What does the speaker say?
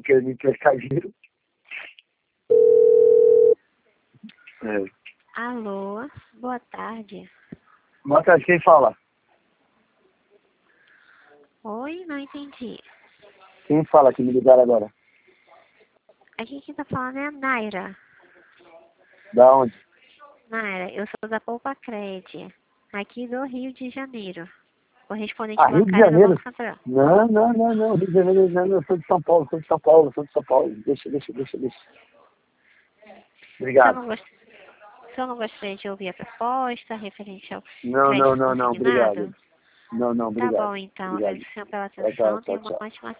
querendo me emprestar dinheiro. É. Alô, boa tarde. Boa tarde, quem fala? Oi, não entendi. Quem fala que me ligaram agora? Aqui quem tá falando é a Naira. Da onde? Naira, eu sou da Poupa Cred, aqui do Rio de Janeiro. Correspondente Ah, Rio de bancária do Janeiro? Banco Central. Não. Rio de Janeiro, não, eu sou de São Paulo. Deixa. Só Obrigado. não, gost... Só não gostaria de ouvir a proposta referente ao Não, crédito obrigado. consignado? Não, Tá obrigado. bom, então. Obrigado. Agradeço pela Tchau, atenção. Tenha uma tchau. ótima